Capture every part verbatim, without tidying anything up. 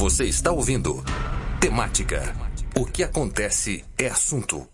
Você está ouvindo Temática. O que acontece é assunto.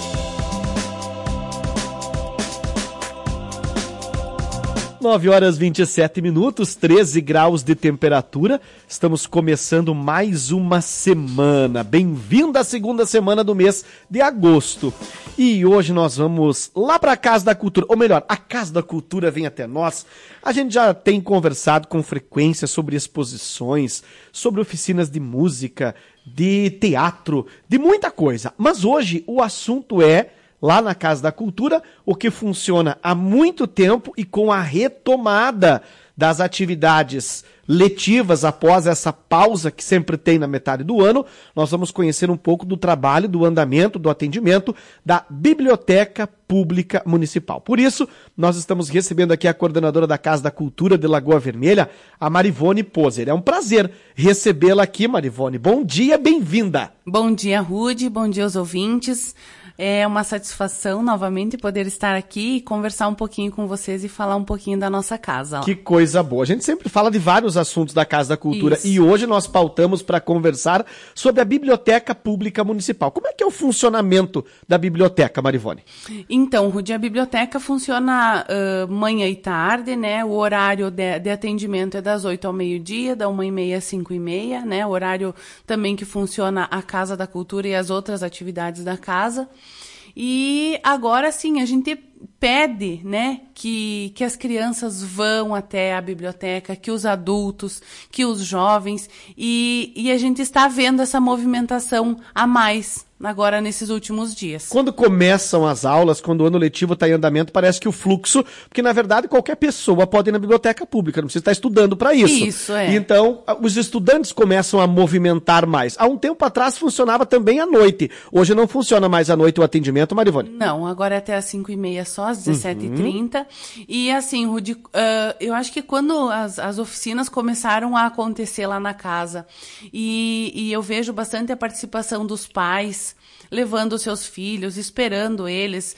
nove horas e vinte e sete minutos, treze graus de temperatura. Estamos começando mais uma semana. Bem-vindo à segunda semana do mês de agosto. E hoje nós vamos lá para a Casa da Cultura, ou melhor, a Casa da Cultura vem até nós. A gente já tem conversado com frequência sobre exposições, sobre oficinas de música, de teatro, de muita coisa. Mas hoje o assunto é, lá na Casa da Cultura, o que funciona há muito tempo e com a retomada das atividades letivas após essa pausa que sempre tem na metade do ano, nós vamos conhecer um pouco do trabalho, do andamento, do atendimento da Biblioteca Pública Municipal. Por isso, nós estamos recebendo aqui a coordenadora da Casa da Cultura de Lagoa Vermelha, a Marivone Poser. É um prazer recebê-la aqui, Marivone. Bom dia, bem-vinda. Bom dia, Rude. Bom dia aos ouvintes. É uma satisfação novamente poder estar aqui e conversar um pouquinho com vocês e falar um pouquinho da nossa casa. Que coisa boa. A gente sempre fala de vários assuntos da Casa da Cultura. Isso. E hoje nós pautamos para conversar sobre a Biblioteca Pública Municipal. Como é que é o funcionamento da biblioteca, Marivone? Então, Rudi, a biblioteca funciona uh, manhã e tarde, né? O horário de, de atendimento é das oito ao meio-dia, da uma e meia às cinco e meia, né? O horário também que funciona a Casa da Cultura e as outras atividades da casa. E agora sim, a gente pede, né, que, que as crianças vão até a biblioteca, que os adultos, que os jovens, e, e a gente está vendo essa movimentação a mais agora nesses últimos dias. Quando começam as aulas, quando o ano letivo está em andamento, parece que o fluxo, porque na verdade qualquer pessoa pode ir na biblioteca pública, não precisa estar estudando para isso. Isso, é. Então, os estudantes começam a movimentar mais. Há um tempo atrás funcionava também à noite. Hoje não funciona mais à noite o atendimento, Marivone? Não, agora é até às cinco e meia só, às dezessete e trinta. Uhum. E assim, Rudi, uh, eu acho que quando as, as oficinas começaram a acontecer lá na casa, e, e eu vejo bastante a participação dos pais, levando os seus filhos, esperando eles.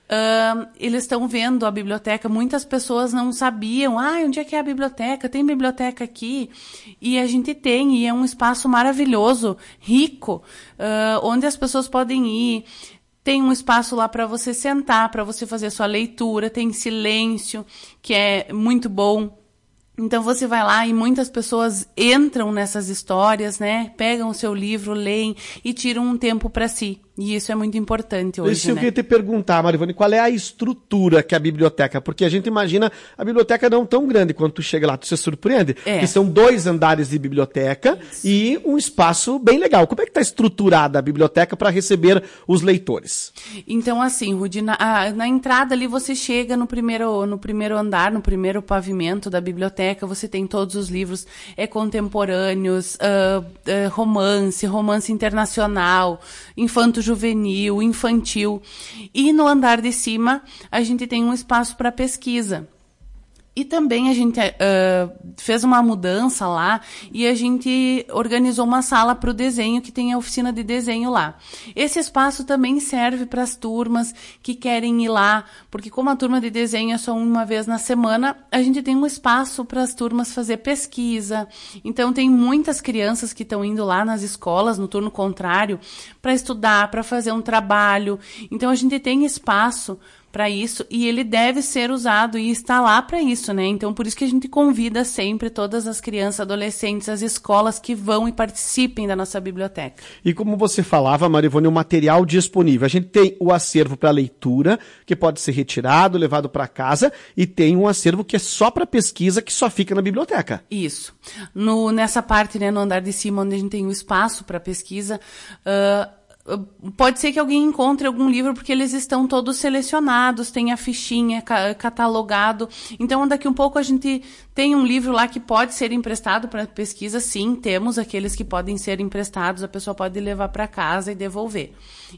Uh, eles estão vendo a biblioteca. Muitas pessoas não sabiam. Ah, onde é que é a biblioteca? Tem biblioteca aqui? E a gente tem. E é um espaço maravilhoso, rico, uh, onde as pessoas podem ir. Tem um espaço lá para você sentar, para você fazer sua leitura. Tem silêncio, que é muito bom. Então você vai lá e muitas pessoas entram nessas histórias, né? Pegam o seu livro, leem e tiram um tempo para si. E isso é muito importante hoje, isso eu né? queria te perguntar, Marivone, qual é a estrutura que é a biblioteca? Porque a gente imagina a biblioteca não tão grande, quando tu chega lá, tu se surpreende, é. que são dois andares de biblioteca isso. E um espaço bem legal. Como é que está estruturada a biblioteca para receber os leitores? Então, assim, Rudi, na, a, na entrada ali você chega no primeiro, no primeiro andar, no primeiro pavimento da biblioteca, você tem todos os livros é, contemporâneos, uh, uh, romance, romance internacional, infanto juvenil, infantil. E no andar de cima, a gente tem um espaço para pesquisa. E também a gente uh, fez uma mudança lá e a gente organizou uma sala para o desenho, que tem a oficina de desenho lá. Esse espaço também serve para as turmas que querem ir lá, porque como a turma de desenho é só uma vez na semana, a gente tem um espaço para as turmas fazer pesquisa. Então tem muitas crianças que estão indo lá nas escolas, no turno contrário, para estudar, para fazer um trabalho. Então a gente tem espaço para isso, e ele deve ser usado e está lá para isso, né? Então, por isso que a gente convida sempre todas as crianças, adolescentes, as escolas que vão e participem da nossa biblioteca. E como você falava, Marivone, o material disponível. A gente tem o acervo para leitura, que pode ser retirado, levado para casa, e tem um acervo que é só para pesquisa, que só fica na biblioteca. Isso. No, nessa parte, né, no andar de cima, onde a gente tem o espaço para pesquisa, uh, pode ser que alguém encontre algum livro porque eles estão todos selecionados, tem a fichinha, catalogado. Então, daqui um pouco a gente tem um livro lá que pode ser emprestado para pesquisa. Sim, temos aqueles que podem ser emprestados, a pessoa pode levar para casa e devolver.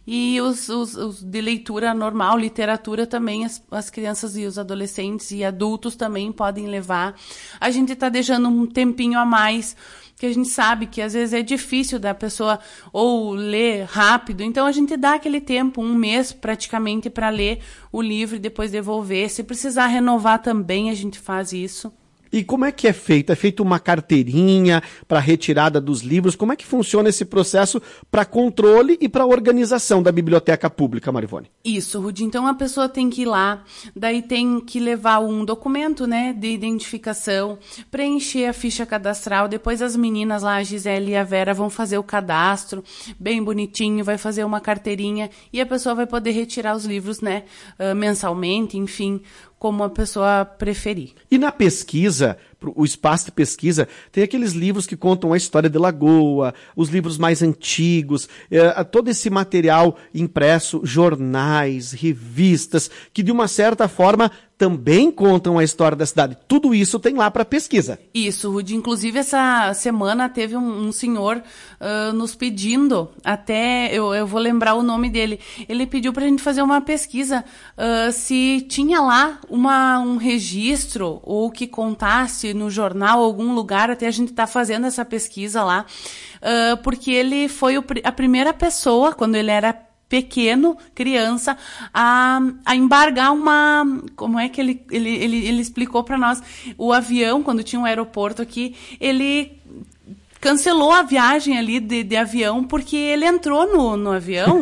E os, os, os de leitura normal, literatura também, as, as crianças e os adolescentes e adultos também podem levar. A gente está deixando um tempinho a mais, que a gente sabe que às vezes é difícil da pessoa ou ler rápido, então a gente dá aquele tempo, um mês praticamente, para ler o livro e depois devolver. Se precisar renovar também, a gente faz isso. E como é que é feito? É feito uma carteirinha para retirada dos livros? Como é que funciona esse processo para controle e para organização da biblioteca pública, Marivone? Isso, Rudi. Então a pessoa tem que ir lá, daí tem que levar um documento, né, de identificação, preencher a ficha cadastral, depois as meninas lá, a Gisele e a Vera, vão fazer o cadastro, bem bonitinho, vai fazer uma carteirinha e a pessoa vai poder retirar os livros, né, uh, mensalmente, enfim, como a pessoa preferir. E na pesquisa, o espaço de pesquisa, tem aqueles livros que contam a história de Lagoa, os livros mais antigos, é, todo esse material impresso, jornais, revistas, que de uma certa forma também contam a história da cidade. Tudo isso tem lá para pesquisa. Isso, Rudi. Inclusive, essa semana teve um, um senhor uh, nos pedindo, até eu, eu vou lembrar o nome dele, ele pediu para a gente fazer uma pesquisa uh, se tinha lá uma, um registro ou que contasse no jornal, algum lugar, até a gente está fazendo essa pesquisa lá, uh, porque ele foi o, a primeira pessoa, quando ele era pequeno, criança, a, a embargar uma... Como é que ele, ele, ele, ele explicou para nós? O avião, quando tinha um aeroporto aqui, ele cancelou a viagem ali de, de avião porque ele entrou no, no avião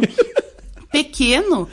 pequeno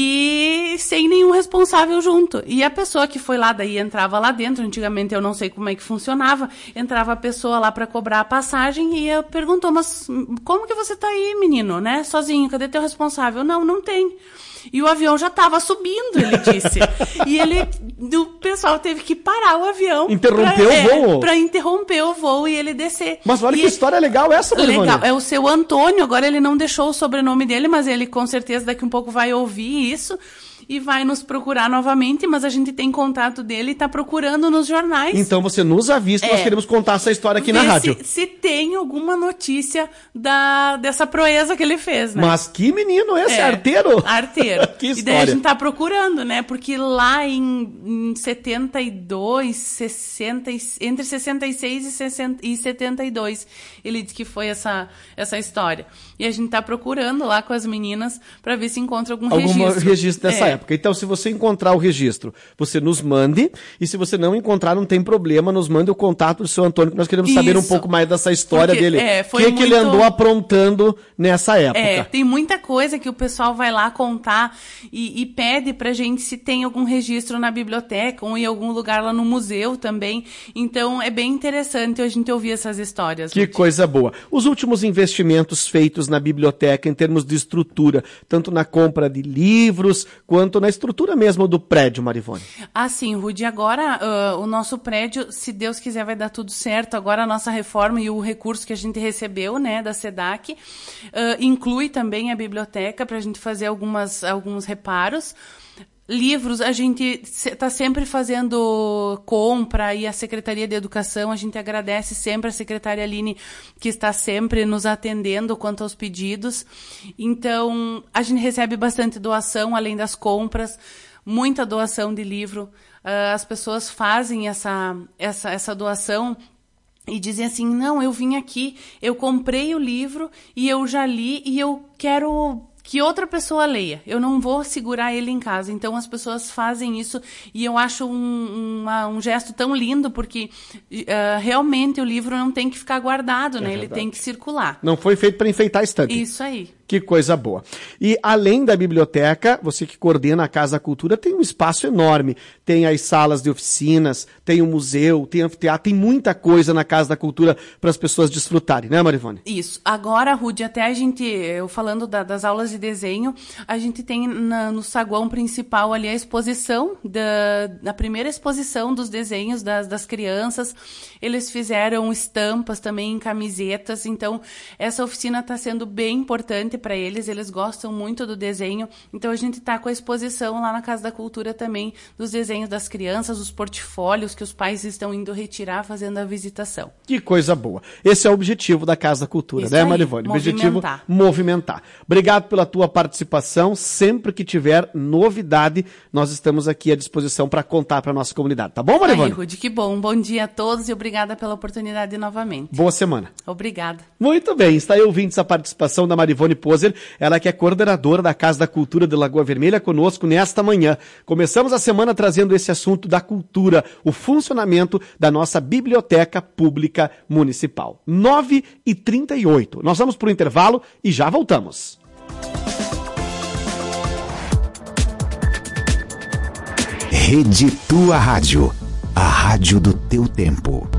e sem nenhum responsável junto. E a pessoa que foi lá, daí entrava lá dentro, antigamente eu não sei como é que funcionava, entrava a pessoa lá para cobrar a passagem e eu perguntou, mas como que você tá aí, menino, né? Sozinho, cadê teu responsável? Não, não tem. E o avião já estava subindo, ele disse. E ele, o pessoal teve que parar o avião. Interrompeu pra, o voo? É, para interromper o voo e ele descer. Mas olha e que história legal essa, Marivone. Legal. É o seu Antônio, agora ele não deixou o sobrenome dele, mas ele com certeza daqui um pouco vai ouvir isso e vai nos procurar novamente, mas a gente tem contato dele e está procurando nos jornais. Então você nos avisa que é. Nós queremos contar essa história aqui Vê na rádio. Se, se tem alguma notícia da, dessa proeza que ele fez, né? Mas que menino esse, é, arteiro? Arteiro. Que história. E daí a gente tá procurando, né? Porque lá em, em setenta e dois, sessenta, entre sessenta e seis e, sessenta, e setenta e dois, ele disse que foi essa, essa história. E a gente tá procurando lá com as meninas para ver se encontra algum Algum registro. registro dessa é. época. Então, se você encontrar o registro, você nos mande. E se você não encontrar, não tem problema, nos mande o contato do seu Antônio, que nós queremos Isso. saber um pouco mais dessa história Porque, dele. é, O foi que, que muito... ele andou aprontando nessa época. É, tem muita coisa que o pessoal vai lá contar e, e pede pra gente se tem algum registro na biblioteca ou em algum lugar lá no museu também. Então, é bem interessante a gente ouvir essas histórias. Que coisa boa. Os últimos investimentos feitos na biblioteca em termos de estrutura, tanto na compra de livros, quanto na estrutura mesmo do prédio, Marivone. Ah, sim, Rudi. Agora, uh, o nosso prédio, se Deus quiser, vai dar tudo certo. Agora, a nossa reforma e o recurso que a gente recebeu, né, da SEDAC, uh, inclui também a biblioteca para a gente fazer algumas, alguns reparos. Livros, a gente está sempre fazendo compra e a Secretaria de Educação, a gente agradece sempre a secretária Aline, que está sempre nos atendendo quanto aos pedidos. Então, a gente recebe bastante doação, além das compras, muita doação de livro. Uh, as pessoas fazem essa, essa, essa doação e dizem assim, não, eu vim aqui, eu comprei o livro e eu já li e eu quero que outra pessoa leia. Eu não vou segurar ele em casa. Então, as pessoas fazem isso e eu acho um, uma, um gesto tão lindo, porque uh, realmente o livro não tem que ficar guardado, né? É ele tem que circular. Não foi feito para enfeitar a estante. Isso aí. Que coisa boa. E além da biblioteca, você que coordena a Casa Cultura, tem um espaço enorme. Tem as salas de oficinas, tem o museu, tem anfiteatro, tem muita coisa na Casa da Cultura para as pessoas desfrutarem, né, Marivone? Isso. Agora, Rudi, até a gente, eu falando da, das aulas de desenho, a gente tem na, no saguão principal ali a exposição, da, da primeira exposição dos desenhos das, das crianças. Eles fizeram estampas também em camisetas, então essa oficina está sendo bem importante para eles, eles gostam muito do desenho, então a gente está com a exposição lá na Casa da Cultura também dos desenhos das crianças, os portfólios que os pais estão indo retirar, fazendo a visitação. Que coisa boa. Esse é o objetivo da Casa da Cultura, Isso né, aí, Marivone? O objetivo movimentar. movimentar. Obrigado pela tua participação, sempre que tiver novidade, nós estamos aqui à disposição para contar para nossa comunidade, tá bom, Marivone? Aí, Rudi, que bom. Bom dia a todos e obrigada pela oportunidade novamente. Boa semana. Obrigada. Muito bem, está aí ouvindo essa participação da Marivone Poser, ela que é coordenadora da Casa da Cultura de Lagoa Vermelha, conosco nesta manhã. Começamos a semana trazendo esse assunto da cultura, o funcionamento da nossa Biblioteca Pública Municipal. nove e trinta e oito. Nós vamos para o intervalo e já voltamos. Rede Tua Rádio, a rádio do teu tempo.